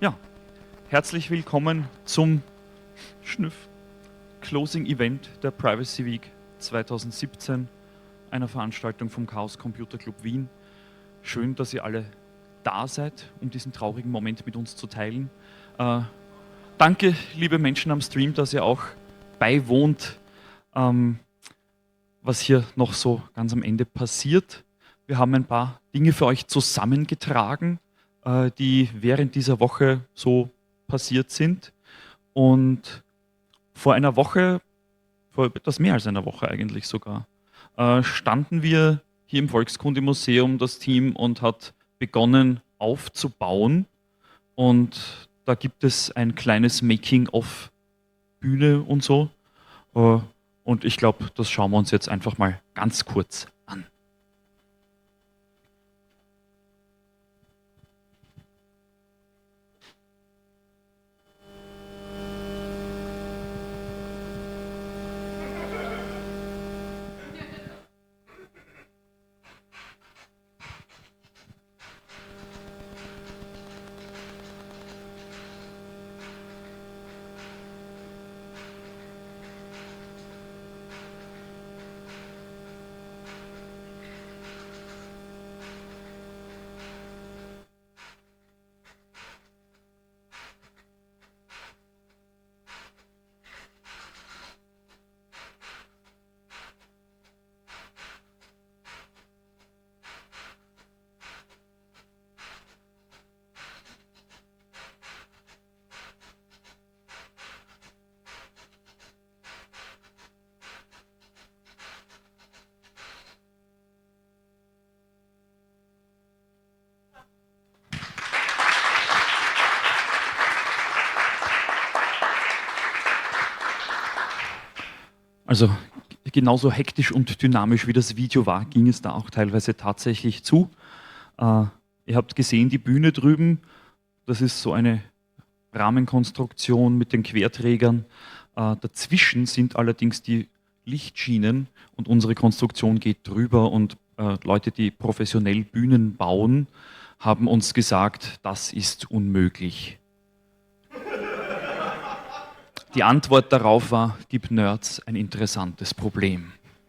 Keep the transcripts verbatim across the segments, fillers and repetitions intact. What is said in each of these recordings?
Ja, herzlich willkommen zum Schnüff Closing Event der Privacy Week zwanzig siebzehn, einer Veranstaltung vom Chaos Computer Club Wien. Schön, dass ihr alle da seid, um diesen traurigen Moment mit uns zu teilen. Äh, danke, liebe Menschen am Stream, dass ihr auch beiwohnt, ähm, was hier noch so ganz am Ende passiert. Wir haben ein paar Dinge für euch zusammengetragen, äh, die während dieser Woche so passiert sind. Und vor einer Woche, vor etwas mehr als einer Woche eigentlich sogar, äh, standen wir hier im Volkskundemuseum, das Team, und hat begonnen aufzubauen. Und da gibt es ein kleines Making-of Bühne und so. Äh, und ich glaube, das schauen wir uns jetzt einfach mal ganz kurz an. Also genauso hektisch und dynamisch wie das Video war, ging es da auch teilweise tatsächlich zu. Äh, ihr habt gesehen, die Bühne drüben, das ist so eine Rahmenkonstruktion mit den Querträgern. Äh, dazwischen sind allerdings die Lichtschienen und unsere Konstruktion geht drüber, und äh, Leute, die professionell Bühnen bauen, haben uns gesagt, das ist unmöglich. Die Antwort darauf war, gib Nerds ein interessantes Problem.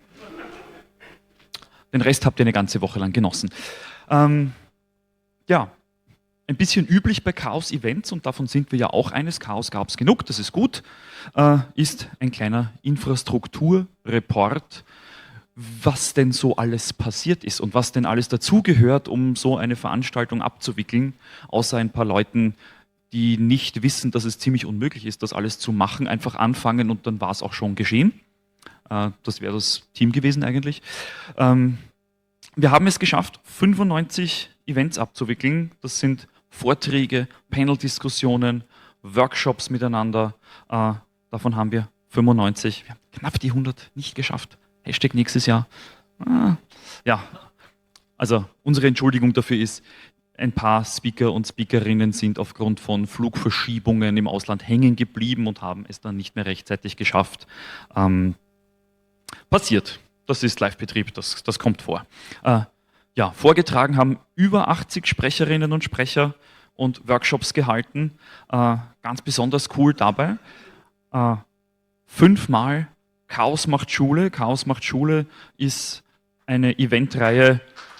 Den Rest habt ihr eine ganze Woche lang genossen. Ähm, ja, ein bisschen üblich bei Chaos-Events, und davon sind wir ja auch eines, Chaos gab es genug, das ist gut, äh, ist ein kleiner Infrastrukturreport, was denn so alles passiert ist und was denn alles dazugehört, um so eine Veranstaltung abzuwickeln, außer ein paar Leuten, die nicht wissen, dass es ziemlich unmöglich ist, das alles zu machen, einfach anfangen und dann war es auch schon geschehen. Äh, das wäre das Team gewesen eigentlich. Ähm, wir haben es geschafft, fünfundneunzig Events abzuwickeln. Das sind Vorträge, Panel-Diskussionen, Workshops miteinander. Äh, davon haben wir fünfundneunzig, wir haben knapp die hundert nicht geschafft. Hashtag nächstes Jahr. Ah, ja, also unsere Entschuldigung dafür ist, ein paar Speaker und Speakerinnen sind aufgrund von Flugverschiebungen im Ausland hängen geblieben und haben es dann nicht mehr rechtzeitig geschafft. Ähm, passiert. Das ist Live-Betrieb, das, das kommt vor. Äh, ja, vorgetragen haben über achtzig Sprecherinnen und Sprecher und Workshops gehalten. Äh, ganz besonders cool dabei. Äh, fünfmal Chaos macht Schule. Chaos macht Schule ist eine Eventreihe,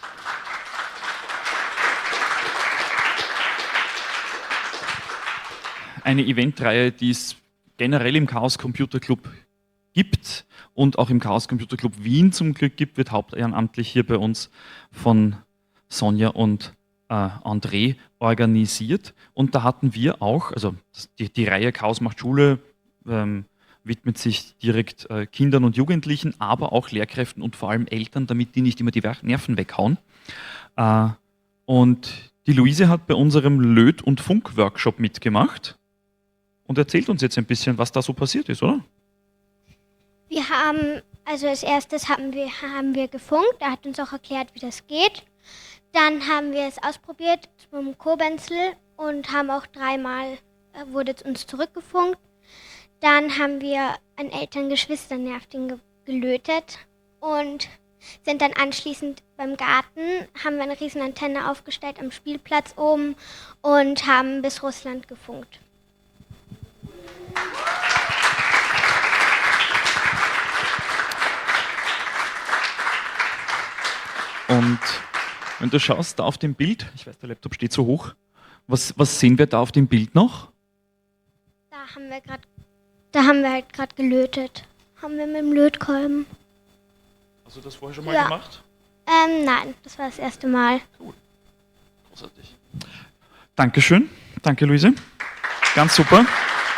eine Eventreihe, die es generell im Chaos Computer Club gibt und auch im Chaos Computer Club Wien zum Glück gibt, wird hauptehrenamtlich hier bei uns von Sonja und äh, André organisiert. Und da hatten wir auch, also die, die Reihe Chaos macht Schule ähm, widmet sich direkt äh, Kindern und Jugendlichen, aber auch Lehrkräften und vor allem Eltern, damit die nicht immer die Nerven weghauen. Äh, und die Luise hat bei unserem Löt- und Funk-Workshop mitgemacht und erzählt uns jetzt ein bisschen, was da so passiert ist, oder? Wir haben, also als erstes haben wir, haben wir gefunkt, er hat uns auch erklärt, wie das geht. Dann haben wir es ausprobiert zum Kobenzl und haben auch dreimal, äh, wurde es uns zurückgefunkt. Dann haben wir an Eltern, Geschwistern nervt ihn ge gelötet und sind dann anschließend beim Garten haben wir eine riesen Antenne aufgestellt am Spielplatz oben und haben bis Russland gefunkt. Und wenn du schaust, da auf dem Bild, ich weiß, der Laptop steht so hoch, was, was sehen wir da auf dem Bild noch? Da haben wir gerade, da haben wir halt gerade gelötet. Haben wir mit dem Lötkolben. Hast du das vorher schon mal Ja. gemacht? Ähm, nein, das war das erste Mal. Cool. Großartig. Dankeschön. Danke, Luise. Ganz super.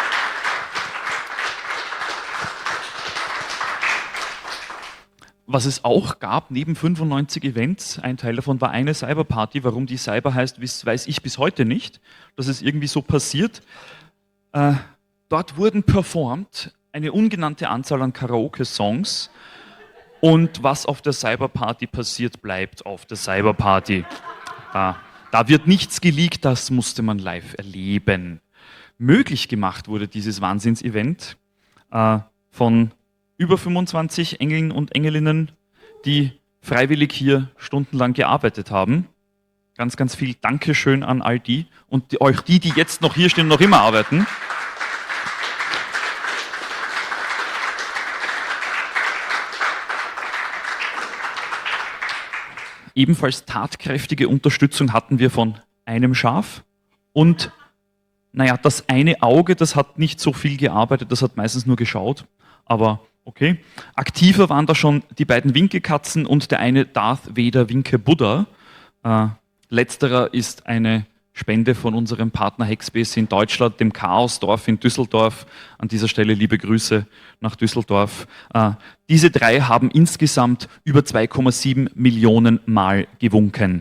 Was es auch gab, neben fünfundneunzig Events, ein Teil davon war eine Cyberparty. Warum die Cyber heißt, weiß ich bis heute nicht. Das ist irgendwie so passiert. Äh, dort wurden performt eine ungenannte Anzahl an Karaoke-Songs. Und was auf der Cyberparty passiert, bleibt auf der Cyberparty. Da, da wird nichts geleakt, das musste man live erleben. Möglich gemacht wurde dieses Wahnsinnsevent äh, von über fünfundzwanzig Engeln und Engelinnen, die freiwillig hier stundenlang gearbeitet haben. Ganz, ganz viel Dankeschön an all die und die, euch die, die jetzt noch hier stehen und noch immer arbeiten. Ebenfalls tatkräftige Unterstützung hatten wir von einem Schaf und naja, das eine Auge, das hat nicht so viel gearbeitet, das hat meistens nur geschaut, aber okay. Aktiver waren da schon die beiden Winkekatzen und der eine Darth Vader Winke Buddha. Äh, letzterer ist eine Spende von unserem Partner Hackspace in Deutschland, dem Chaosdorf in Düsseldorf. An dieser Stelle liebe Grüße nach Düsseldorf. Äh, diese drei haben insgesamt über zwei Komma sieben Millionen Mal gewunken.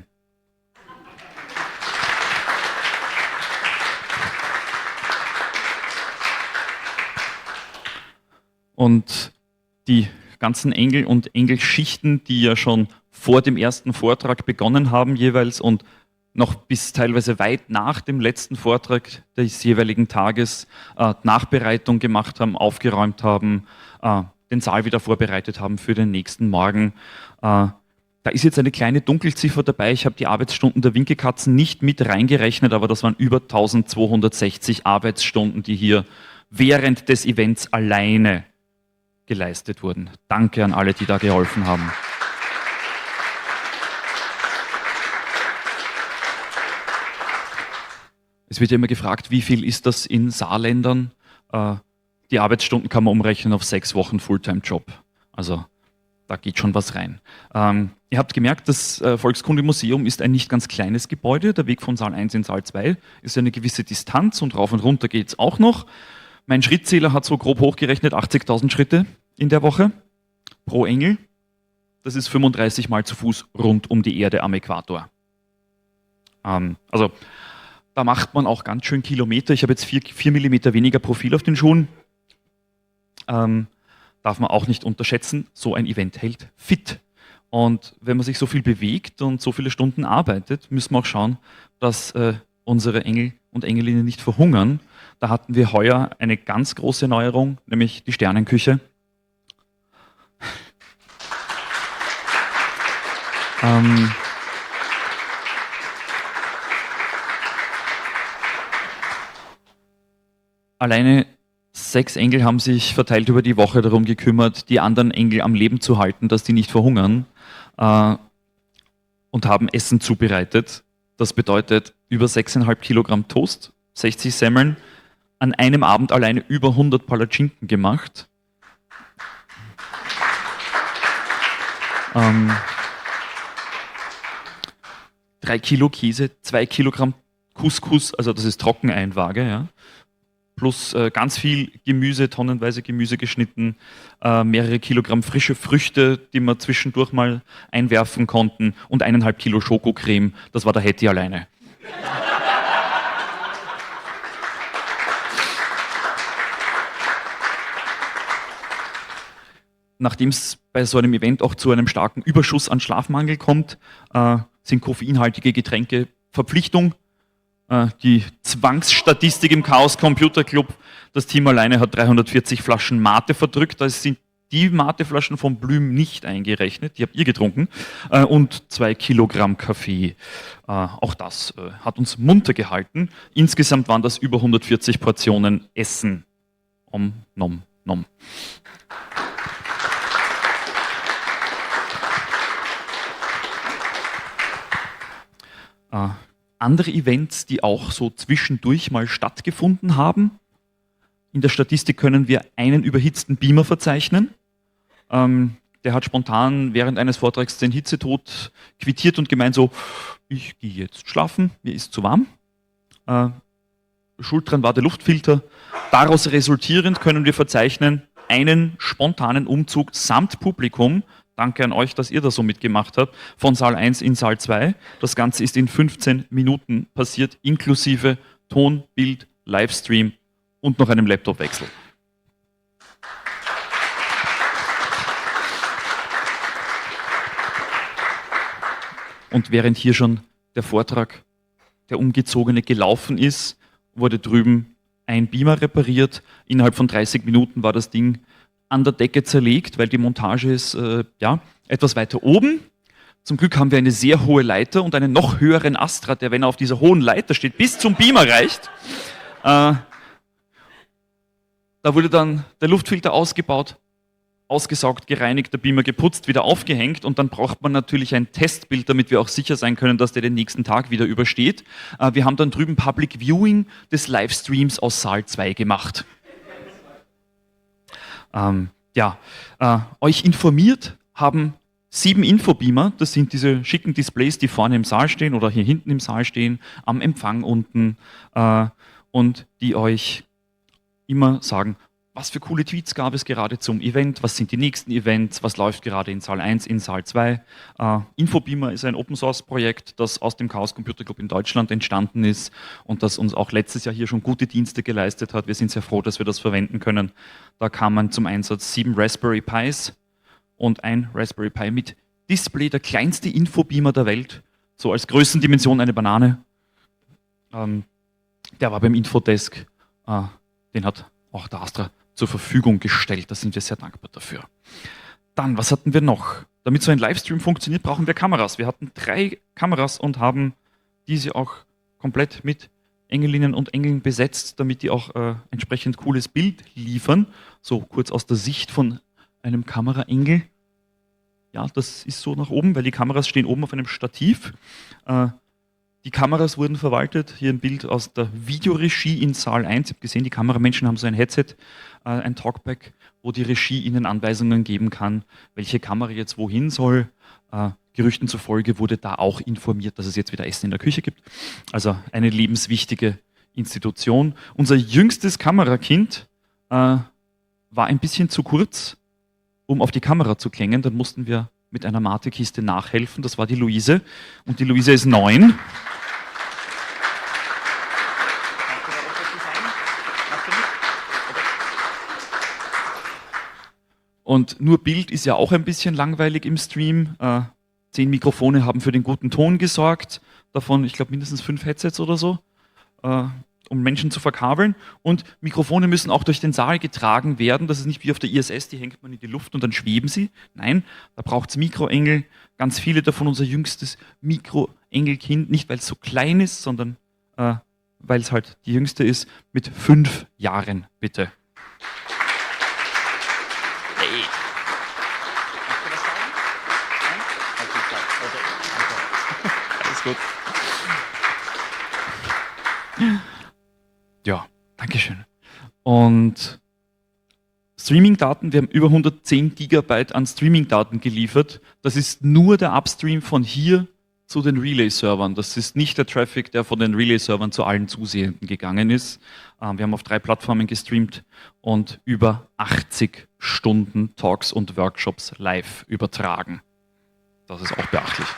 Und die ganzen Engel und Engelschichten, die ja schon vor dem ersten Vortrag begonnen haben jeweils und noch bis teilweise weit nach dem letzten Vortrag des jeweiligen Tages äh, Nachbereitung gemacht haben, aufgeräumt haben, äh, den Saal wieder vorbereitet haben für den nächsten Morgen. Äh, da ist jetzt eine kleine Dunkelziffer dabei. Ich habe die Arbeitsstunden der Winkekatzen nicht mit reingerechnet, aber das waren über eintausendzweihundertsechzig Arbeitsstunden, die hier während des Events alleine geleistet wurden. Danke an alle, die da geholfen haben. Es wird ja immer gefragt, wie viel ist das in Saarländern? Äh, die Arbeitsstunden kann man umrechnen auf sechs Wochen Fulltime-Job. Also da geht schon was rein. Ähm, ihr habt gemerkt, das äh, Volkskundemuseum ist ein nicht ganz kleines Gebäude. Der Weg von Saal eins in Saal zwei ist eine gewisse Distanz und rauf und runter geht es auch noch. Mein Schrittzähler hat so grob hochgerechnet achtzigtausend Schritte in der Woche pro Engel. Das ist fünfunddreißig Mal zu Fuß rund um die Erde am Äquator. Ähm, also da macht man auch ganz schön Kilometer. Ich habe jetzt vier, vier Millimeter weniger Profil auf den Schuhen. Ähm, darf man auch nicht unterschätzen. So ein Event hält fit. Und wenn man sich so viel bewegt und so viele Stunden arbeitet, müssen wir auch schauen, dass äh, unsere Engel und Engelinnen nicht verhungern. Da hatten wir heuer eine ganz große Neuerung, nämlich die Sternenküche. ähm, alleine sechs Engel haben sich verteilt über die Woche darum gekümmert, die anderen Engel am Leben zu halten, dass die nicht verhungern, äh, und haben Essen zubereitet. Das bedeutet über sechseinhalb Kilogramm Toast, sechzig Semmeln, an einem Abend alleine über hundert Palatschinken gemacht. Ähm, drei Kilo Käse, zwei Kilogramm Couscous, also das ist Trockeneinwaage, ja, plus äh, ganz viel Gemüse, tonnenweise Gemüse geschnitten, äh, mehrere Kilogramm frische Früchte, die wir zwischendurch mal einwerfen konnten und eineinhalb Kilo Schokocreme, das war der Hetty alleine. Nachdem es bei so einem Event auch zu einem starken Überschuss an Schlafmangel kommt, äh, sind koffeinhaltige Getränke Verpflichtung. Äh, die Zwangsstatistik im Chaos Computer Club, das Team alleine hat dreihundertvierzig Flaschen Mate verdrückt. Das sind die Mateflaschen von Blüm nicht eingerechnet, die habt ihr getrunken, äh, und zwei Kilogramm Kaffee. Äh, auch das äh, hat uns munter gehalten. Insgesamt waren das über hundertvierzig Portionen Essen. Om, nom, nom. Äh, andere Events, die auch so zwischendurch mal stattgefunden haben. In der Statistik können wir einen überhitzten Beamer verzeichnen. Ähm, der hat spontan während eines Vortrags den Hitzetod quittiert und gemeint so, ich gehe jetzt schlafen, mir ist zu warm. Äh, Schuld dran war der Luftfilter. Daraus resultierend können wir verzeichnen einen spontanen Umzug samt Publikum. Danke an euch, dass ihr da so mitgemacht habt, von Saal eins in Saal zwei. Das Ganze ist in fünfzehn Minuten passiert, inklusive Ton, Bild, Livestream und noch einem Laptopwechsel. Und während hier schon der Vortrag, der Umgezogene, gelaufen ist, wurde drüben ein Beamer repariert. Innerhalb von dreißig Minuten war das Ding an der Decke zerlegt, weil die Montage ist äh, ja, etwas weiter oben. Zum Glück haben wir eine sehr hohe Leiter und einen noch höheren Astra, der, wenn er auf dieser hohen Leiter steht, bis zum Beamer reicht. Äh, da wurde dann der Luftfilter ausgebaut, ausgesaugt, gereinigt, der Beamer geputzt, wieder aufgehängt und dann braucht man natürlich ein Testbild, damit wir auch sicher sein können, dass der den nächsten Tag wieder übersteht. Äh, wir haben dann drüben Public Viewing des Livestreams aus Saal zwei gemacht. Ähm, ja, äh, euch informiert haben sieben Infobeamer, das sind diese schicken Displays, die vorne im Saal stehen oder hier hinten im Saal stehen, am Empfang unten äh, und die euch immer sagen, was für coole Tweets gab es gerade zum Event, was sind die nächsten Events, was läuft gerade in Saal eins, in Saal zwei. Äh, Infobeamer ist ein Open-Source-Projekt, das aus dem Chaos Computer Club in Deutschland entstanden ist und das uns auch letztes Jahr hier schon gute Dienste geleistet hat. Wir sind sehr froh, dass wir das verwenden können. Da kamen zum Einsatz sieben Raspberry Pis und ein Raspberry Pi mit Display, der kleinste Infobeamer der Welt, so als Größendimension eine Banane. Ähm, der war beim Infodesk, äh, den hat auch der Astra zur Verfügung gestellt. Da sind wir sehr dankbar dafür. Dann, was hatten wir noch? Damit so ein Livestream funktioniert, brauchen wir Kameras. Wir hatten drei Kameras und haben diese auch komplett mit Engelinnen und Engeln besetzt, damit die auch äh, entsprechend cooles Bild liefern. So kurz aus der Sicht von einem Kameraengel. Ja, das ist so nach oben, weil die Kameras stehen oben auf einem Stativ. Äh, Die Kameras wurden verwaltet. Hier ein Bild aus der Videoregie in Saal eins. Ich habe gesehen, die Kameramenschen haben so ein Headset, äh, ein Talkback, wo die Regie ihnen Anweisungen geben kann, welche Kamera jetzt wohin soll. Äh, Gerüchten zufolge wurde da auch informiert, dass es jetzt wieder Essen in der Küche gibt. Also eine lebenswichtige Institution. Unser jüngstes Kamerakind äh, war ein bisschen zu kurz, um auf die Kamera zu klängen. Dann mussten wir mit einer Mate-Kiste nachhelfen. Das war die Luise. Und die Luise ist neun. Und nur Bild ist ja auch ein bisschen langweilig im Stream. Äh, zehn Mikrofone haben für den guten Ton gesorgt. Davon, ich glaube, mindestens fünf Headsets oder so, äh, um Menschen zu verkabeln. Und Mikrofone müssen auch durch den Saal getragen werden. Das ist nicht wie auf der I S S, die hängt man in die Luft und dann schweben sie. Nein, da braucht es Mikroengel. Ganz viele davon, unser jüngstes Mikroengelkind. Nicht, weil es so klein ist, sondern äh, weil es halt die jüngste ist, mit fünf Jahren, bitte. Hey. Magst du was sagen? Nein? Alles gut. Ja, Dankeschön. Und Streaming-Daten, wir haben über hundertzehn Gigabyte an Streaming-Daten geliefert. Das ist nur der Upstream von hier zu den Relay-Servern. Das ist nicht der Traffic, der von den Relay-Servern zu allen Zusehenden gegangen ist. Wir haben auf drei Plattformen gestreamt und über achtzig Stunden Talks und Workshops live übertragen. Das ist auch beachtlich.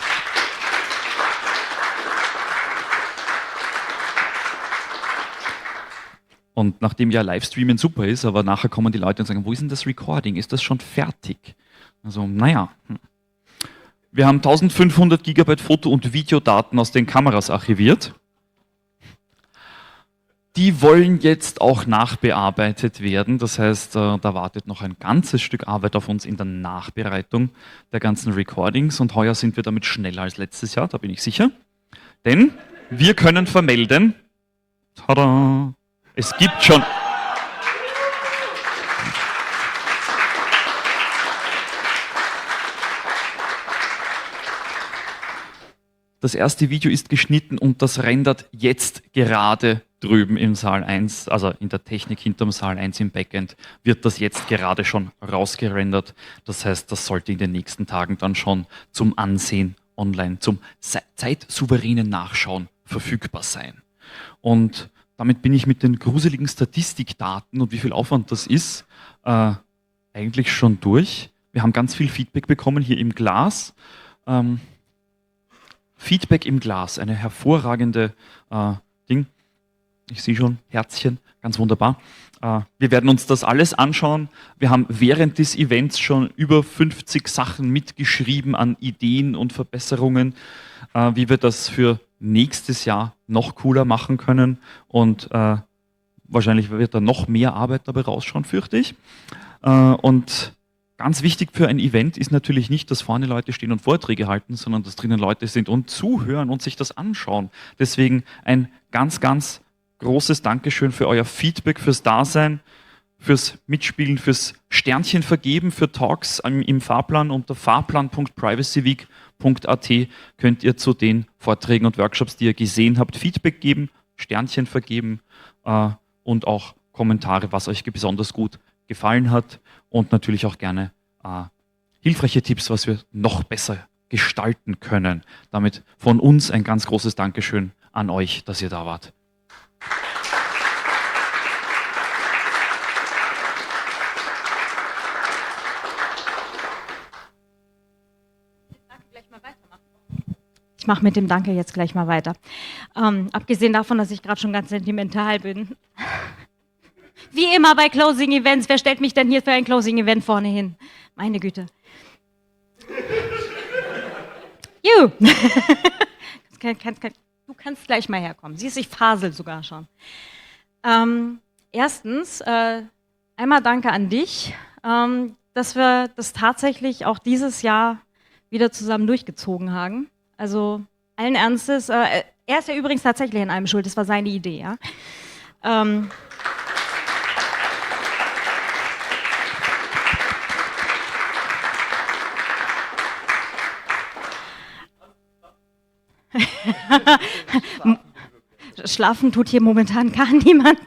Und nachdem ja Livestreamen super ist, aber nachher kommen die Leute und sagen, wo ist denn das Recording? Ist das schon fertig? Also, naja. Wir haben eintausendfünfhundert Gigabyte Foto- und Videodaten aus den Kameras archiviert. die wollen jetzt auch nachbearbeitet werden. Das heißt, äh, da wartet noch ein ganzes Stück Arbeit auf uns in der Nachbereitung der ganzen Recordings. Und heuer sind wir damit schneller als letztes Jahr, da bin ich sicher. Denn wir können vermelden, tada, es gibt schon... Das erste Video ist geschnitten und das rendert jetzt gerade drüben im Saal eins, also in der Technik hinterm Saal eins im Backend, wird das jetzt gerade schon rausgerendert. Das heißt, das sollte in den nächsten Tagen dann schon zum Ansehen online, zum zeitsouveränen Nachschauen verfügbar sein. Und damit bin ich mit den gruseligen Statistikdaten und wie viel Aufwand das ist, äh, eigentlich schon durch. Wir haben ganz viel Feedback bekommen hier im Glas. Ähm, Feedback im Glas, eine hervorragende äh, Ding. Ich sehe schon Herzchen, ganz wunderbar. Äh, wir werden uns das alles anschauen. Wir haben während des Events schon über fünfzig Sachen mitgeschrieben an Ideen und Verbesserungen, äh, wie wir das für nächstes Jahr noch cooler machen können. Und äh, wahrscheinlich wird da noch mehr Arbeit dabei rausschauen, fürchte ich. Äh, und ganz wichtig für ein Event ist natürlich nicht, dass vorne Leute stehen und Vorträge halten, sondern dass drinnen Leute sind und zuhören und sich das anschauen. Deswegen ein ganz, ganz großes Dankeschön für euer Feedback, fürs Dasein, fürs Mitspielen, fürs Sternchen vergeben, für Talks im, im Fahrplan. Unter fahrplan punkt privacyweek punkt a t könnt ihr zu den Vorträgen und Workshops, die ihr gesehen habt, Feedback geben, Sternchen vergeben äh, und auch Kommentare, was euch besonders gut gefallen hat. Und natürlich auch gerne äh, hilfreiche Tipps, was wir noch besser gestalten können. Damit von uns ein ganz großes Dankeschön an euch, dass ihr da wart. Ich mache mit dem Danke jetzt gleich mal weiter. Ähm, abgesehen davon, dass ich gerade schon ganz sentimental bin. Wie immer bei Closing Events, wer stellt mich denn hier für ein Closing Event vorne hin? Meine Güte. You. Du kannst gleich mal herkommen. Siehst, ich fasel sogar schon. Ähm, erstens, äh, einmal danke an dich, ähm, dass wir das tatsächlich auch dieses Jahr wieder zusammen durchgezogen haben. Also allen Ernstes, äh, er ist ja übrigens tatsächlich an allem schuld, das war seine Idee, ja. Ähm, Schlafen tut hier momentan gar niemand.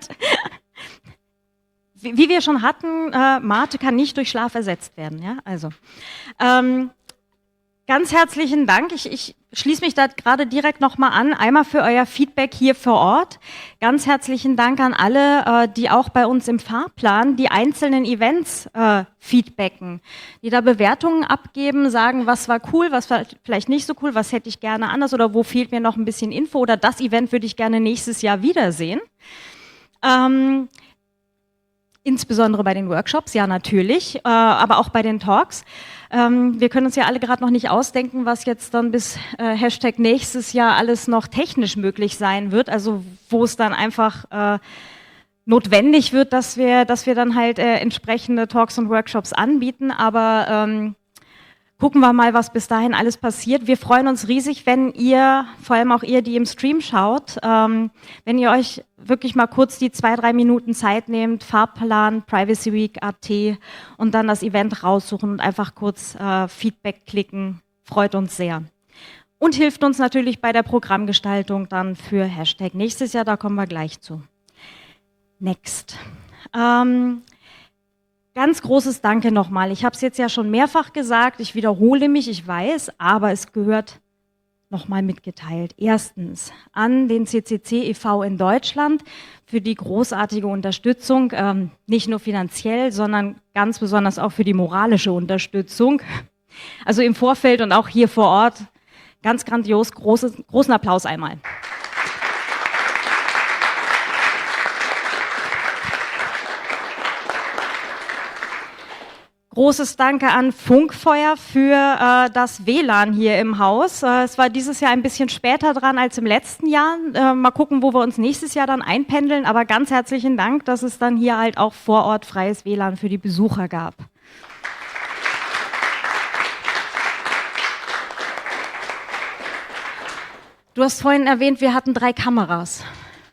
Wie, wie wir schon hatten, äh, Mate kann nicht durch Schlaf ersetzt werden. Ja? Also, ähm, ganz herzlichen Dank. Ich, ich schließe mich da gerade direkt nochmal an. Einmal für euer Feedback hier vor Ort. Ganz herzlichen Dank an alle, äh, die auch bei uns im Fahrplan die einzelnen Events äh, feedbacken, die da Bewertungen abgeben, sagen, was war cool, was war vielleicht nicht so cool, was hätte ich gerne anders oder wo fehlt mir noch ein bisschen Info oder das Event würde ich gerne nächstes Jahr wiedersehen. Ähm, Insbesondere bei den Workshops, ja natürlich, äh, aber auch bei den Talks. Ähm, wir können uns ja alle gerade noch nicht ausdenken, was jetzt dann bis äh, Hashtag nächstes Jahr alles noch technisch möglich sein wird, also wo es dann einfach äh, notwendig wird, dass wir, dass wir dann halt äh, entsprechende Talks und Workshops anbieten, aber ähm, gucken wir mal, was bis dahin alles passiert. Wir freuen uns riesig, wenn ihr, vor allem auch ihr, die im Stream schaut, ähm, wenn ihr euch wirklich mal kurz die zwei, drei Minuten Zeit nehmt, Fahrplan, Privacy Week Punkt a t und dann das Event raussuchen und einfach kurz äh, Feedback klicken. Freut uns sehr. Und hilft uns natürlich bei der Programmgestaltung dann für Hashtag nächstes Jahr, da kommen wir gleich zu. Next. Ähm, Ganz großes Danke nochmal. Ich habe es jetzt ja schon mehrfach gesagt, ich wiederhole mich, ich weiß, aber es gehört nochmal mitgeteilt. Erstens an den C C C e V in Deutschland für die großartige Unterstützung, ähm, nicht nur finanziell, sondern ganz besonders auch für die moralische Unterstützung. Also im Vorfeld und auch hier vor Ort, ganz grandios, großes, großen Applaus einmal. Großes Danke an Funkfeuer für äh, das W L A N hier im Haus. Äh, es war dieses Jahr ein bisschen später dran als im letzten Jahr. Äh, mal gucken, wo wir uns nächstes Jahr dann einpendeln. Aber ganz herzlichen Dank, dass es dann hier halt auch vor Ort freies W L A N für die Besucher gab. Du hast vorhin erwähnt, wir hatten drei Kameras.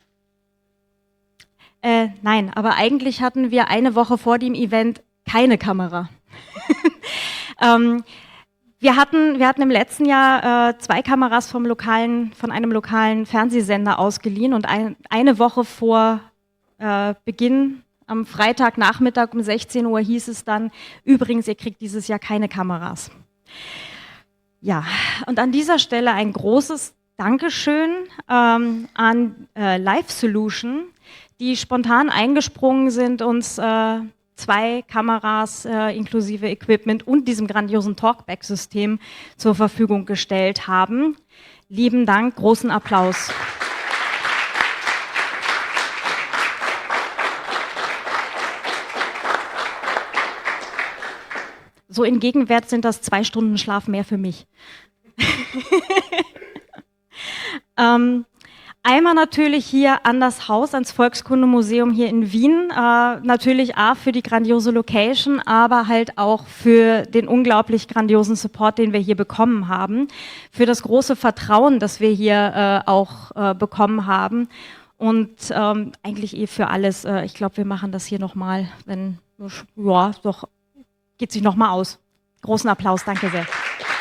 Äh, nein, aber eigentlich hatten wir eine Woche vor dem Event keine Kamera. ähm, wir, hatten, wir hatten im letzten Jahr äh, zwei Kameras vom lokalen, von einem lokalen Fernsehsender ausgeliehen und ein, eine Woche vor äh, Beginn, am Freitagnachmittag um sechzehn Uhr hieß es dann, übrigens, ihr kriegt dieses Jahr keine Kameras. Ja, und an dieser Stelle ein großes Dankeschön ähm, an äh, Live Solution, die spontan eingesprungen sind, uns äh, zwei Kameras äh, inklusive Equipment und diesem grandiosen Talkback-System zur Verfügung gestellt haben. Lieben Dank, großen Applaus. So in Gegenwert sind das zwei Stunden Schlaf mehr für mich. ähm, Einmal natürlich hier an das Haus, ans Volkskundemuseum hier in Wien. Äh, natürlich A für die grandiose Location, aber halt auch für den unglaublich grandiosen Support, den wir hier bekommen haben. Für das große Vertrauen, das wir hier äh, auch äh, bekommen haben. Und ähm, eigentlich eh für alles. Äh, ich glaube, wir machen das hier nochmal, wenn, ja, doch, geht sich nochmal aus. Großen Applaus, danke sehr.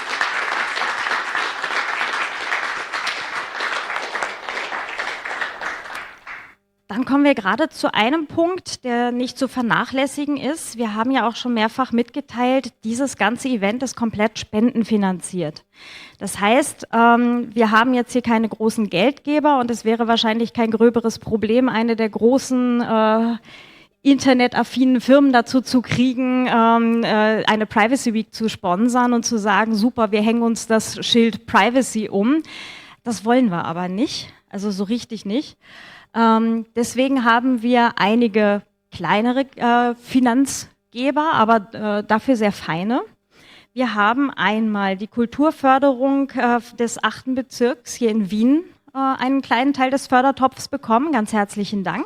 Dann kommen wir gerade zu einem Punkt, der nicht zu vernachlässigen ist. Wir haben ja auch schon mehrfach mitgeteilt, dieses ganze Event ist komplett spendenfinanziert. Das heißt, ähm, wir haben jetzt hier keine großen Geldgeber und es wäre wahrscheinlich kein gröberes Problem, eine der großen äh, internetaffinen Firmen dazu zu kriegen, ähm, äh, eine Privacy Week zu sponsern und zu sagen, super, wir hängen uns das Schild Privacy um. Das wollen wir aber nicht, also so richtig nicht. Ähm, deswegen haben wir einige kleinere äh, Finanzgeber, aber äh, dafür sehr feine. Wir haben einmal die Kulturförderung äh, des achten Bezirks hier in Wien, äh, einen kleinen Teil des Fördertopfs bekommen. Ganz herzlichen Dank.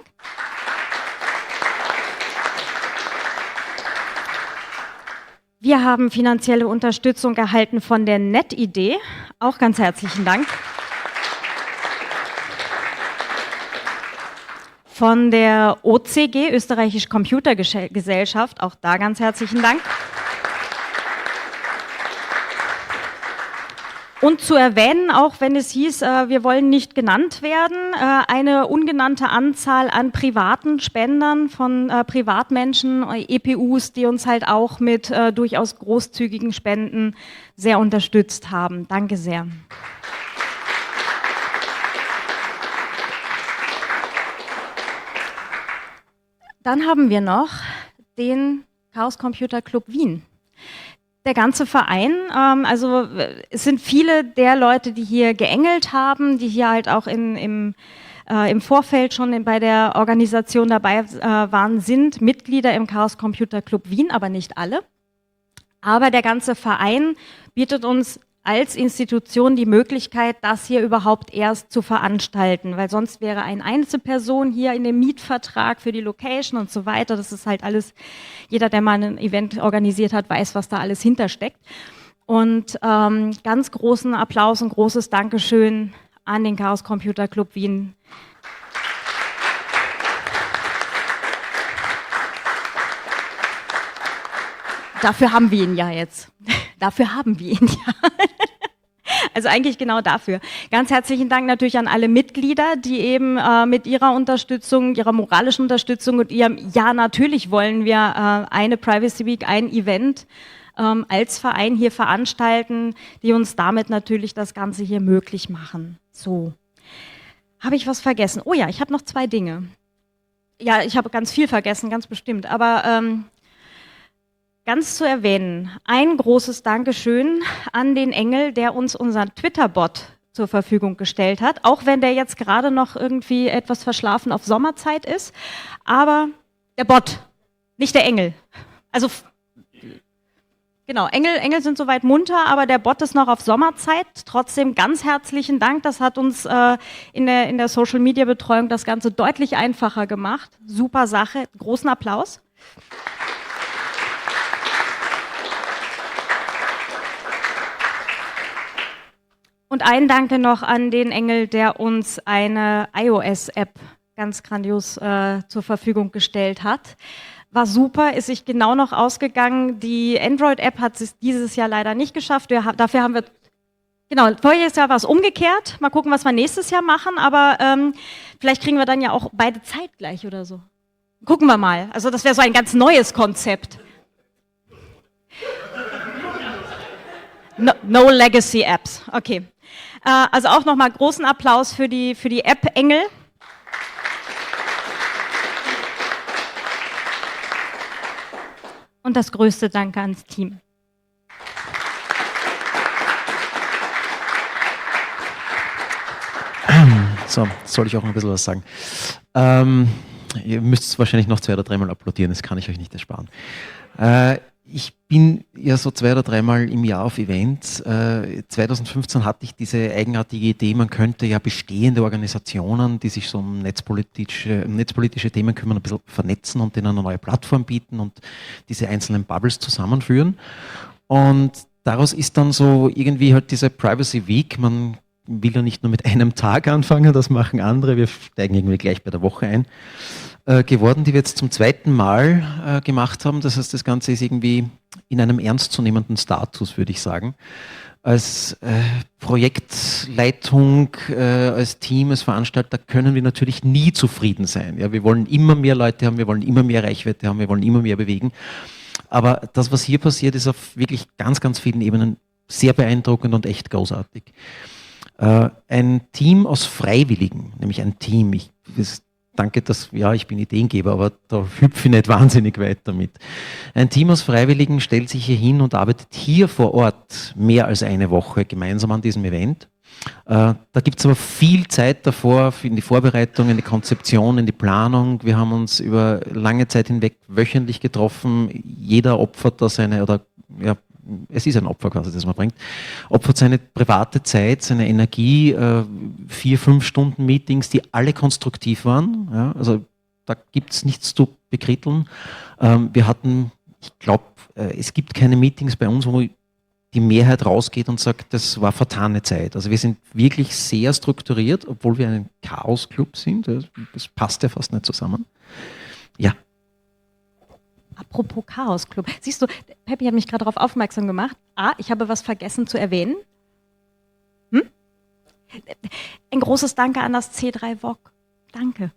Wir haben finanzielle Unterstützung erhalten von der NetIdee. Auch ganz herzlichen Dank. Von der O C G, Österreichische Computergesellschaft, auch da ganz herzlichen Dank. Und zu erwähnen, auch wenn es hieß, wir wollen nicht genannt werden, eine ungenannte Anzahl an privaten Spendern von Privatmenschen, E P Us, die uns halt auch mit durchaus großzügigen Spenden sehr unterstützt haben. Danke sehr. Dann haben wir noch den Chaos Computer Club Wien. Der ganze Verein, ähm, also es sind viele der Leute, die hier geengelt haben, die hier halt auch in, im, äh, im Vorfeld schon in, bei der Organisation dabei äh, waren, sind Mitglieder im Chaos Computer Club Wien, aber nicht alle. Aber der ganze Verein bietet uns als Institution die Möglichkeit, das hier überhaupt erst zu veranstalten, weil sonst wäre eine Einzelperson hier in dem Mietvertrag für die Location und so weiter, das ist halt alles, jeder, der mal ein Event organisiert hat, weiß, was da alles hintersteckt. Und ähm, ganz großen Applaus und großes Dankeschön an den Chaos Computer Club Wien. Dafür haben wir ihn ja jetzt. Dafür haben wir ihn ja. Also eigentlich genau dafür. Ganz herzlichen Dank natürlich an alle Mitglieder, die eben äh, mit ihrer Unterstützung, ihrer moralischen Unterstützung und ihrem Ja, natürlich wollen wir äh, eine Privacy Week, ein Event ähm, als Verein hier veranstalten, die uns damit natürlich das Ganze hier möglich machen. So. Habe ich was vergessen? Oh ja, ich habe noch zwei Dinge. Ja, ich habe ganz viel vergessen, ganz bestimmt, aber ähm, ganz zu erwähnen, ein großes Dankeschön an den Engel, der uns unseren Twitter-Bot zur Verfügung gestellt hat, auch wenn der jetzt gerade noch irgendwie etwas verschlafen auf Sommerzeit ist, aber der Bot, nicht der Engel. Also Genau, Engel, Engel sind soweit munter, aber der Bot ist noch auf Sommerzeit. Trotzdem ganz herzlichen Dank. Das hat uns äh, in der, in der Social-Media-Betreuung das Ganze deutlich einfacher gemacht. Super Sache. Großen Applaus. Und ein Danke noch an den Engel, der uns eine iOS-App ganz grandios äh, zur Verfügung gestellt hat. War super, ist sich genau noch ausgegangen. Die Android-App hat es dieses Jahr leider nicht geschafft. Wir, dafür haben wir, genau, voriges Jahr war es umgekehrt. Mal gucken, was wir nächstes Jahr machen, aber ähm, vielleicht kriegen wir dann ja auch beide zeitgleich oder so. Gucken wir mal. Also das wäre so ein ganz neues Konzept. No, no Legacy Apps, okay. Äh, also auch nochmal großen Applaus für die, für die App Engel. Und das größte Danke ans Team. So, soll ich auch ein bisschen was sagen? Ähm, ihr müsst es wahrscheinlich noch zwei oder dreimal applaudieren, das kann ich euch nicht ersparen. Äh, ich bin ja so zwei oder dreimal im Jahr auf Events. Äh, zweitausendfünfzehn hatte ich diese eigenartige Idee, man könnte ja bestehende Organisationen, die sich so um netzpolitische, um netzpolitische Themen kümmern, ein bisschen vernetzen und denen eine neue Plattform bieten und diese einzelnen Bubbles zusammenführen. Und daraus ist dann so irgendwie halt diese Privacy Week, man will ja nicht nur mit einem Tag anfangen, das machen andere, wir steigen irgendwie gleich bei der Woche ein, äh, geworden, die wir jetzt zum zweiten Mal äh, gemacht haben. Das heißt, das Ganze ist irgendwie in einem ernstzunehmenden Status, würde ich sagen. Als äh, Projektleitung, äh, als Team, als Veranstalter können wir natürlich nie zufrieden sein. Ja, wir wollen immer mehr Leute haben, wir wollen immer mehr Reichweite haben, wir wollen immer mehr bewegen. Aber das, was hier passiert, ist auf wirklich ganz, ganz vielen Ebenen sehr beeindruckend und echt großartig. Ein Team aus Freiwilligen, nämlich ein Team, ich danke, dass, ja, ich bin Ideengeber, aber da hüpfe ich nicht wahnsinnig weit damit. Ein Team aus Freiwilligen stellt sich hier hin und arbeitet hier vor Ort mehr als eine Woche gemeinsam an diesem Event. Da gibt es aber viel Zeit davor in die Vorbereitung, in die Konzeption, in die Planung. Wir haben uns über lange Zeit hinweg wöchentlich getroffen. Jeder opfert da seine, oder ja, es ist ein Opfer quasi, das man bringt, opfert seine private Zeit, seine Energie, äh, vier, fünf Stunden Meetings, die alle konstruktiv waren. Ja, also da gibt es nichts zu bekritteln. Ähm, wir hatten, ich glaube, äh, es gibt keine Meetings bei uns, wo die Mehrheit rausgeht und sagt, das war vertane Zeit. Also wir sind wirklich sehr strukturiert, obwohl wir ein Chaos-Club sind. Das passt ja fast nicht zusammen. Ja. Apropos Chaos-Club. Siehst du, Peppi hat mich gerade darauf aufmerksam gemacht. Ah, ich habe was vergessen zu erwähnen. Hm? Ein großes Danke an das C drei V O G. Danke.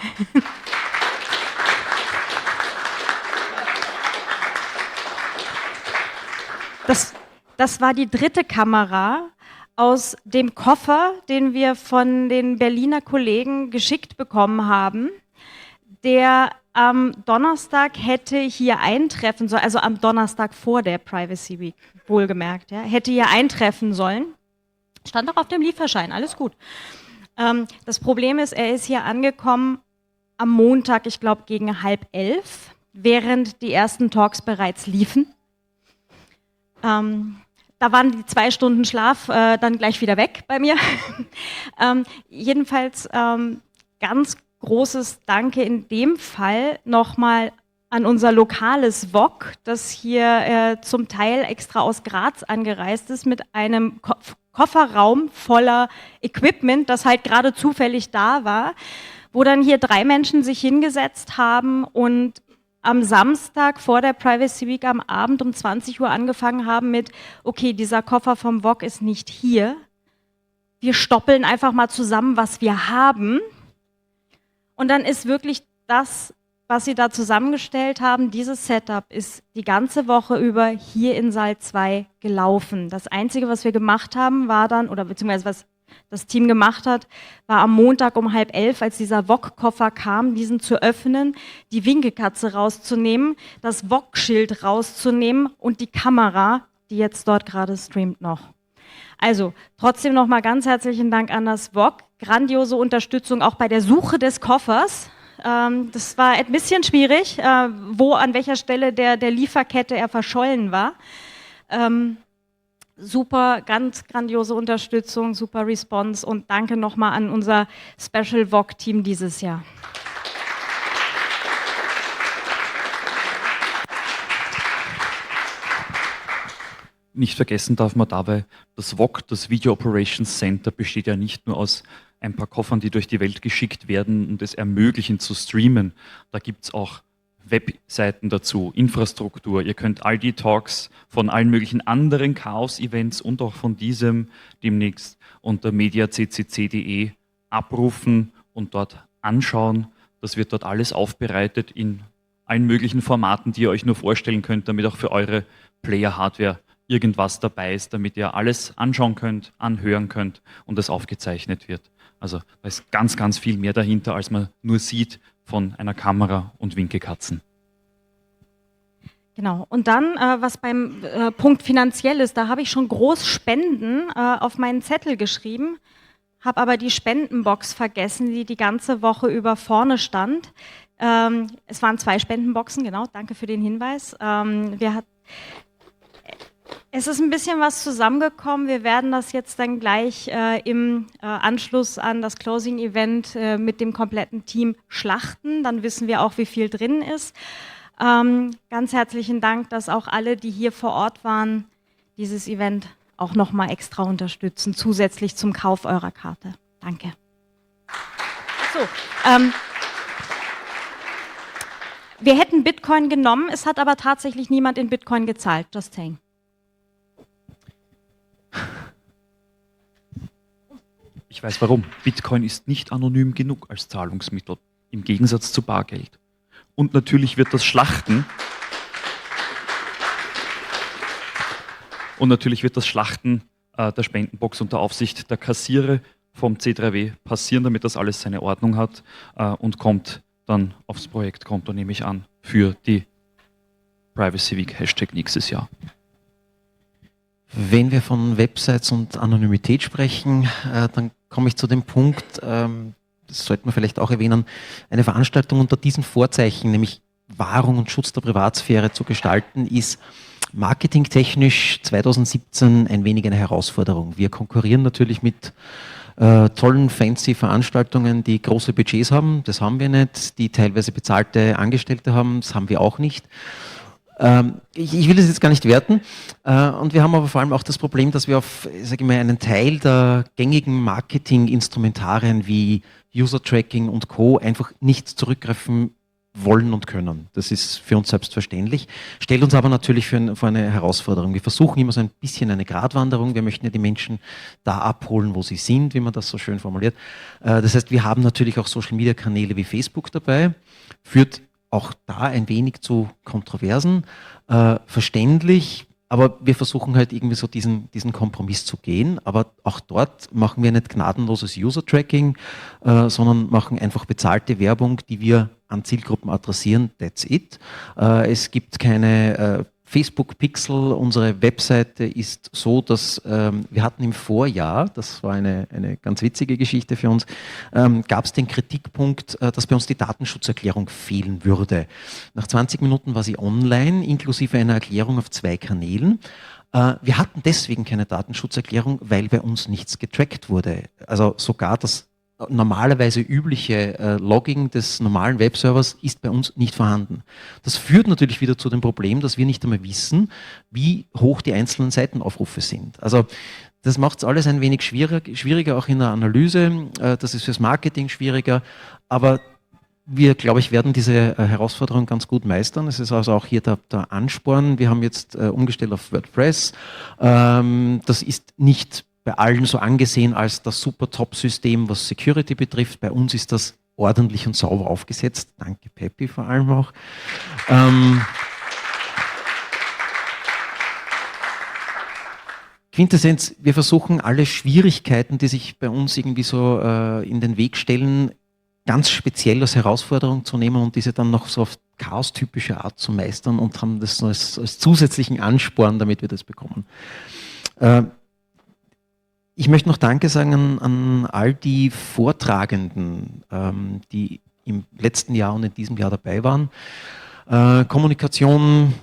Das, das war die dritte Kamera aus dem Koffer, den wir von den Berliner Kollegen geschickt bekommen haben, der am Donnerstag hätte hier eintreffen sollen, also am Donnerstag vor der Privacy Week, wohlgemerkt, ja, hätte hier eintreffen sollen. Stand auch auf dem Lieferschein, alles gut. Ähm, das Problem ist, er ist hier angekommen am Montag, ich glaube gegen halb elf, während die ersten Talks bereits liefen. Ähm, da waren die zwei Stunden Schlaf äh, dann gleich wieder weg bei mir. ähm, jedenfalls ähm, ganz großes Danke in dem Fall nochmal an unser lokales V O G, das hier äh, zum Teil extra aus Graz angereist ist mit einem Ko- Kofferraum voller Equipment, das halt gerade zufällig da war, wo dann hier drei Menschen sich hingesetzt haben und am Samstag vor der Privacy Week am Abend um zwanzig Uhr angefangen haben mit, okay, dieser Koffer vom V O G ist nicht hier, wir stoppeln einfach mal zusammen, was wir haben. Und dann ist wirklich das, was sie da zusammengestellt haben, dieses Setup ist die ganze Woche über hier in Saal zwei gelaufen. Das Einzige, was wir gemacht haben, war dann, oder beziehungsweise was das Team gemacht hat, war am Montag um halb elf, als dieser V O G-Koffer kam, diesen zu öffnen, die Winkelkatze rauszunehmen, das V O G-Schild rauszunehmen und die Kamera, die jetzt dort gerade streamt, noch. Also trotzdem nochmal ganz herzlichen Dank an das V O G. Grandiose Unterstützung auch bei der Suche des Koffers. Ähm, das war ein bisschen schwierig, äh, wo an welcher Stelle der, der Lieferkette er verschollen war. Ähm, super, ganz grandiose Unterstützung, super Response und danke nochmal an unser Special V O G-Team dieses Jahr. Nicht vergessen darf man dabei, das V O C, das Video Operations Center, besteht ja nicht nur aus ein paar Koffern, die durch die Welt geschickt werden und es ermöglichen zu streamen. Da gibt es auch Webseiten dazu, Infrastruktur. Ihr könnt all die Talks von allen möglichen anderen Chaos-Events und auch von diesem demnächst unter media c c c punkt d e abrufen und dort anschauen. Das wird dort alles aufbereitet in allen möglichen Formaten, die ihr euch nur vorstellen könnt, damit auch für eure Player-Hardware irgendwas dabei ist, damit ihr alles anschauen könnt, anhören könnt und es aufgezeichnet wird. Also da ist ganz, ganz viel mehr dahinter, als man nur sieht von einer Kamera und Winkekatzen. Genau. Und dann, äh, was beim äh, Punkt finanziell ist, da habe ich schon groß Spenden äh, auf meinen Zettel geschrieben, habe aber die Spendenbox vergessen, die die ganze Woche über vorne stand. Ähm, es waren zwei Spendenboxen, genau, danke für den Hinweis. Ähm, wir hat, es ist ein bisschen was zusammengekommen. Wir werden das jetzt dann gleich äh, im äh, Anschluss an das Closing-Event äh, mit dem kompletten Team schlachten. Dann wissen wir auch, wie viel drin ist. Ähm, ganz herzlichen Dank, dass auch alle, die hier vor Ort waren, dieses Event auch nochmal extra unterstützen, zusätzlich zum Kauf eurer Karte. Danke. So, ähm, wir hätten Bitcoin genommen, es hat aber tatsächlich niemand in Bitcoin gezahlt. Just saying. Ich weiß warum. Bitcoin ist nicht anonym genug als Zahlungsmittel, im Gegensatz zu Bargeld. Und natürlich wird das Schlachten und natürlich wird das Schlachten äh, der Spendenbox unter Aufsicht der Kassiere vom C drei W passieren, damit das alles seine Ordnung hat äh, und kommt dann aufs Projektkonto, nehme ich an, für die Privacy Week Hashtag nächstes Jahr. Wenn wir von Websites und Anonymität sprechen, äh, dann komme ich zu dem Punkt, ähm, das sollte man vielleicht auch erwähnen, eine Veranstaltung unter diesen Vorzeichen, nämlich Wahrung und Schutz der Privatsphäre zu gestalten, ist marketingtechnisch zweitausendsiebzehn ein wenig eine Herausforderung. Wir konkurrieren natürlich mit äh, tollen, fancy Veranstaltungen, die große Budgets haben. Das haben wir nicht. Die teilweise bezahlte Angestellte haben, das haben wir auch nicht. Ähm, ich, ich will das jetzt gar nicht werten. Äh, und wir haben aber vor allem auch das Problem, dass wir auf, sage ich mal, einen Teil der gängigen Marketinginstrumentarien wie User-Tracking und Co. einfach nicht zurückgreifen wollen und können. Das ist für uns selbstverständlich, stellt uns aber natürlich für, vor eine Herausforderung. Wir versuchen immer so ein bisschen eine Gratwanderung. Wir möchten ja die Menschen da abholen, wo sie sind, wie man das so schön formuliert. Äh, das heißt, wir haben natürlich auch Social-Media-Kanäle wie Facebook dabei, führt auch da ein wenig zu Kontroversen, äh, verständlich, aber wir versuchen halt irgendwie so diesen, diesen Kompromiss zu gehen, aber auch dort machen wir nicht gnadenloses User-Tracking, äh, sondern machen einfach bezahlte Werbung, die wir an Zielgruppen adressieren, that's it. Äh, es gibt keine äh, Facebook-Pixel, unsere Webseite ist so, dass ähm, wir hatten im Vorjahr, das war eine, eine ganz witzige Geschichte für uns, ähm, gab es den Kritikpunkt, äh, dass bei uns die Datenschutzerklärung fehlen würde. Nach zwanzig Minuten war sie online, inklusive einer Erklärung auf zwei Kanälen. Äh, wir hatten deswegen keine Datenschutzerklärung, weil bei uns nichts getrackt wurde. Also sogar das normalerweise übliche äh, Logging des normalen Webservers ist bei uns nicht vorhanden. Das führt natürlich wieder zu dem Problem, dass wir nicht einmal wissen, wie hoch die einzelnen Seitenaufrufe sind. Also das macht es alles ein wenig schwierig, schwieriger, auch in der Analyse. Äh, das ist fürs Marketing schwieriger, aber wir, glaube ich, werden diese äh, Herausforderung ganz gut meistern. Es ist also auch hier der, der Ansporn. Wir haben jetzt äh, umgestellt auf WordPress. Ähm, das ist nicht bei allen so angesehen als das super Top-System, was Security betrifft. Bei uns ist das ordentlich und sauber aufgesetzt. Danke, Peppi, vor allem auch. Ähm, Quintessenz, wir versuchen alle Schwierigkeiten, die sich bei uns irgendwie so äh, in den Weg stellen, ganz speziell als Herausforderung zu nehmen und diese dann noch so auf chaostypische Art zu meistern und haben das so als, als zusätzlichen Ansporn, damit wir das bekommen. Äh, Ich möchte noch Danke sagen an, an all die Vortragenden, ähm, die im letzten Jahr und in diesem Jahr dabei waren. Äh, Kommunikation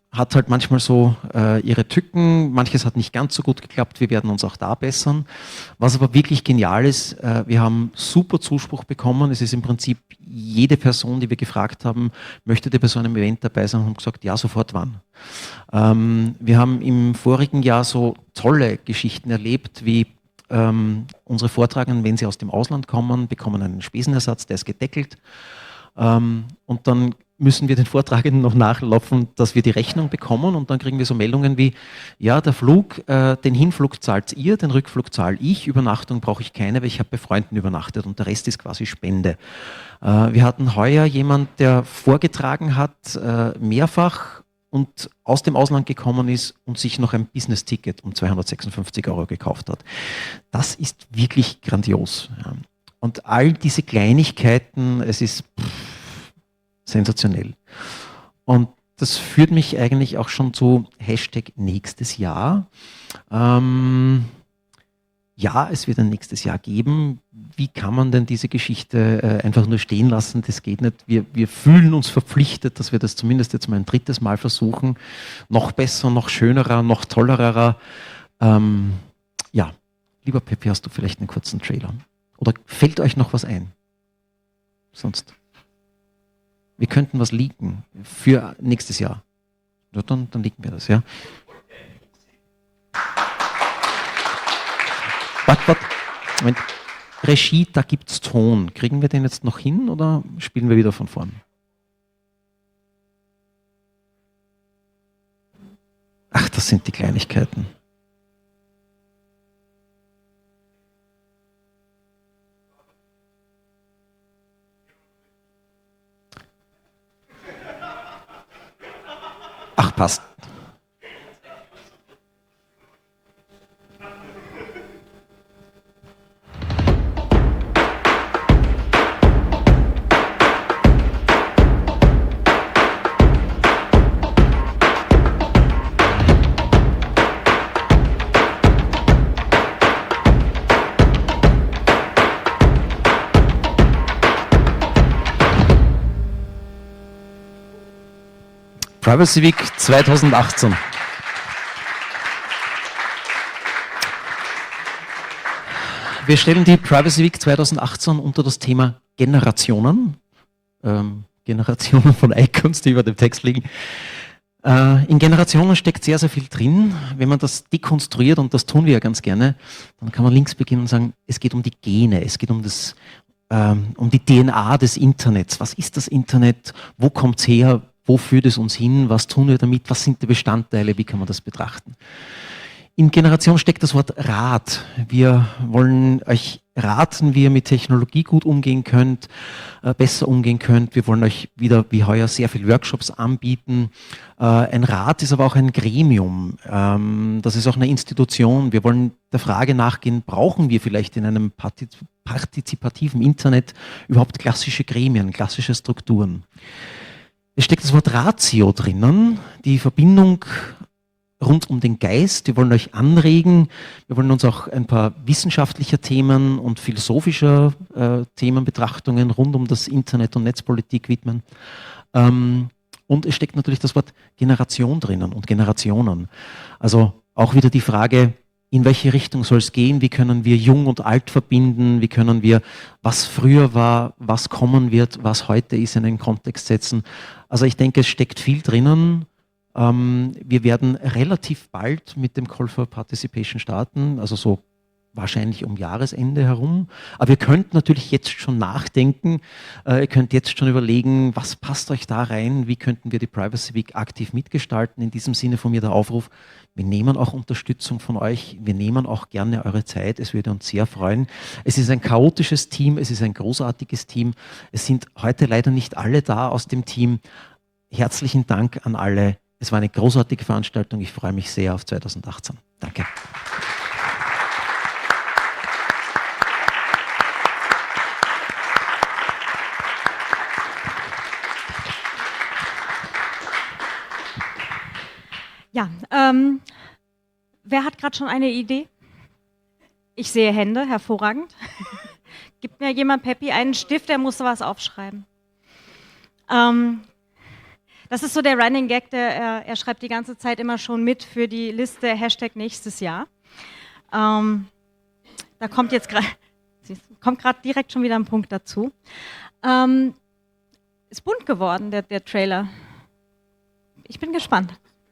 hat halt manchmal so äh, ihre Tücken, manches hat nicht ganz so gut geklappt, wir werden uns auch da bessern. Was aber wirklich genial ist, äh, wir haben super Zuspruch bekommen, es ist im Prinzip jede Person, die wir gefragt haben, möchte ihr bei so einem Event dabei sein, haben gesagt, ja, sofort wann. Ähm, wir haben im vorigen Jahr so tolle Geschichten erlebt, wie ähm, unsere Vortragenden, wenn sie aus dem Ausland kommen, bekommen einen Spesenersatz, der ist gedeckelt. Ähm, und dann müssen wir den Vortragenden noch nachlaufen, dass wir die Rechnung bekommen und dann kriegen wir so Meldungen wie, ja, der Flug, äh, den Hinflug zahlt ihr, den Rückflug zahle ich, Übernachtung brauche ich keine, weil ich habe bei Freunden übernachtet und der Rest ist quasi Spende. Äh, wir hatten heuer jemand, der vorgetragen hat, äh, mehrfach und aus dem Ausland gekommen ist und sich noch ein Business-Ticket um zweihundertsechsundfünfzig Euro gekauft hat. Das ist wirklich grandios. Ja. Und all diese Kleinigkeiten, es ist pff, sensationell. Und das führt mich eigentlich auch schon zu Hashtag nächstes Jahr. Ähm, ja, es wird ein nächstes Jahr geben. Wie kann man denn diese Geschichte äh, einfach nur stehen lassen? Das geht nicht. Wir, wir fühlen uns verpflichtet, dass wir das zumindest jetzt mal ein drittes Mal versuchen. Noch besser, noch schönerer, noch tollerer. Ähm, ja, lieber Peppi, hast du vielleicht einen kurzen Trailer? Oder fällt euch noch was ein? Sonst. Wir könnten was leaken für nächstes Jahr. Ja, dann, dann leaken wir das, ja. Warte, warte. Moment. Regie, da gibt es Ton. Kriegen wir den jetzt noch hin oder spielen wir wieder von vorn? Ach, das sind die Kleinigkeiten. Ach, passt. Privacy Week zweitausendachtzehn. Wir stellen die Privacy Week zweitausendachtzehn unter das Thema Generationen. Ähm, Generationen von Icons, die über dem Text liegen. Äh, in Generationen steckt sehr, sehr viel drin. Wenn man das dekonstruiert, und das tun wir ja ganz gerne, dann kann man links beginnen und sagen, es geht um die Gene, es geht um das, ähm, um die D N A des Internets. Was ist das Internet? Wo kommt es her? Wo führt es uns hin? Was tun wir damit? Was sind die Bestandteile? Wie kann man das betrachten? In Generation steckt das Wort Rat. Wir wollen euch raten, wie ihr mit Technologie gut umgehen könnt, äh, besser umgehen könnt. Wir wollen euch wieder wie heuer sehr viele Workshops anbieten. Äh, ein Rat ist aber auch ein Gremium. Ähm, das ist auch eine Institution. Wir wollen der Frage nachgehen, brauchen wir vielleicht in einem partizip- partizipativen Internet überhaupt klassische Gremien, klassische Strukturen? Es steckt das Wort Ratio drinnen, die Verbindung rund um den Geist. Wir wollen euch anregen. Wir wollen uns auch ein paar wissenschaftlicher Themen und philosophischer äh, Themenbetrachtungen rund um das Internet und Netzpolitik widmen. Ähm, und es steckt natürlich das Wort Generation drinnen und Generationen. Also auch wieder die Frage, in welche Richtung soll es gehen? Wie können wir Jung und Alt verbinden? Wie können wir, was früher war, was kommen wird, was heute ist, in einen Kontext setzen? Also ich denke, es steckt viel drinnen. Ähm, wir werden relativ bald mit dem Call for Participation starten, also so wahrscheinlich um Jahresende herum. Aber ihr könnt natürlich jetzt schon nachdenken, äh, ihr könnt jetzt schon überlegen, was passt euch da rein, wie könnten wir die Privacy Week aktiv mitgestalten. In diesem Sinne von mir der Aufruf, wir nehmen auch Unterstützung von euch, wir nehmen auch gerne eure Zeit, es würde uns sehr freuen. Es ist ein chaotisches Team, es ist ein großartiges Team. Es sind heute leider nicht alle da aus dem Team. Herzlichen Dank an alle. Es war eine großartige Veranstaltung, ich freue mich sehr auf zweitausendachtzehn. Danke. Ja, ähm, wer hat gerade schon eine Idee? Ich sehe Hände, hervorragend. Gibt mir jemand, Peppi, einen Stift, der muss was aufschreiben. Ähm, Das ist so der Running Gag, der, er, er schreibt die ganze Zeit immer schon mit für die Liste Hashtag nächstes Jahr. Ähm, da kommt jetzt gerade, kommt gerade direkt schon wieder ein Punkt dazu. Ähm, ist bunt geworden, der, der Trailer. Ich bin gespannt.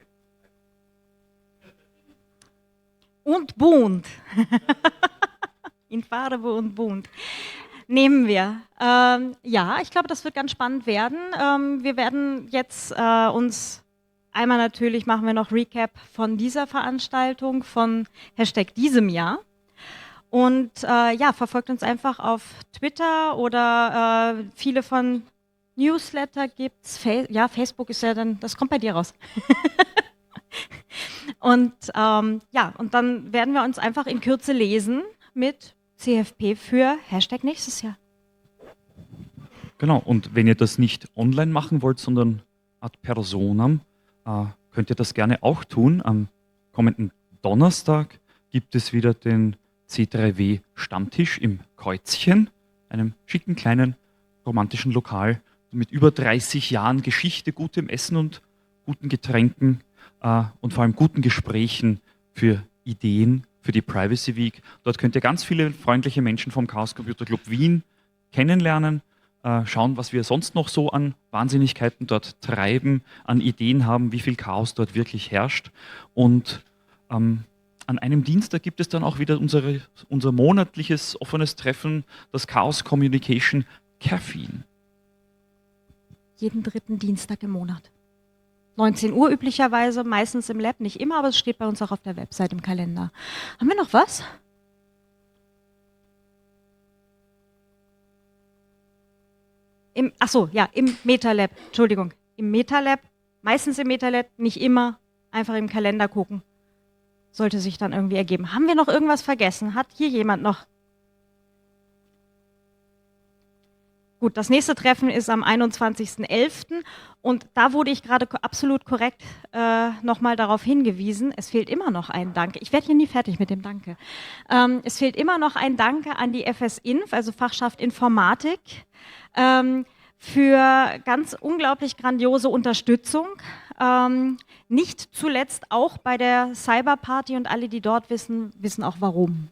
Und bunt. In Farbe und bunt. Nehmen wir. Ähm, ja, ich glaube, das wird ganz spannend werden. Ähm, wir werden jetzt äh, uns einmal natürlich machen wir noch Recap von dieser Veranstaltung, von Hashtag diesem Jahr. Und äh, ja, verfolgt uns einfach auf Twitter oder äh, viele von Newsletter gibt's. Fa- ja, Facebook ist ja dann, das kommt bei dir raus. Und ähm, ja, und dann werden wir uns einfach in Kürze lesen mit C F P für Hashtag nächstes Jahr. Genau, und wenn ihr das nicht online machen wollt, sondern ad personam, äh, könnt ihr das gerne auch tun. Am kommenden Donnerstag gibt es wieder den C drei W Stammtisch im Kreuzchen, einem schicken kleinen romantischen Lokal mit über dreißig Jahren Geschichte, gutem Essen und guten Getränken äh, und vor allem guten Gesprächen für Ideen für die Privacy Week. Dort könnt ihr ganz viele freundliche Menschen vom Chaos Computer Club Wien kennenlernen, äh, schauen, was wir sonst noch so an Wahnsinnigkeiten dort treiben, an Ideen haben, wie viel Chaos dort wirklich herrscht. Und ähm, an einem Dienstag gibt es dann auch wieder unsere, unser monatliches offenes Treffen, das Chaos Communication Caffeine. Jeden dritten Dienstag im Monat. neunzehn Uhr üblicherweise, meistens im Lab, nicht immer, aber es steht bei uns auch auf der Website im Kalender. Haben wir noch was? Im, ach so, ja, im MetaLab, Entschuldigung, im MetaLab, meistens im MetaLab, nicht immer, einfach im Kalender gucken. Sollte sich dann irgendwie ergeben. Haben wir noch irgendwas vergessen? Hat hier jemand noch? Gut, das nächste Treffen ist am einundzwanzigsten elften und da wurde ich gerade absolut korrekt äh, nochmal darauf hingewiesen, es fehlt immer noch ein Danke. Ich werde hier nie fertig mit dem Danke. Ähm, es fehlt immer noch ein Danke an die F S Inf, also Fachschaft Informatik, ähm, für ganz unglaublich grandiose Unterstützung. Ähm, nicht zuletzt auch bei der Cyberparty und alle, die dort wissen, wissen auch warum.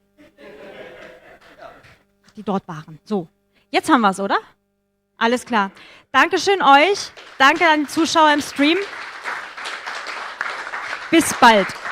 Die dort waren. So. Jetzt haben wir es, oder? Alles klar. Dankeschön euch. Danke an die Zuschauer im Stream. Bis bald.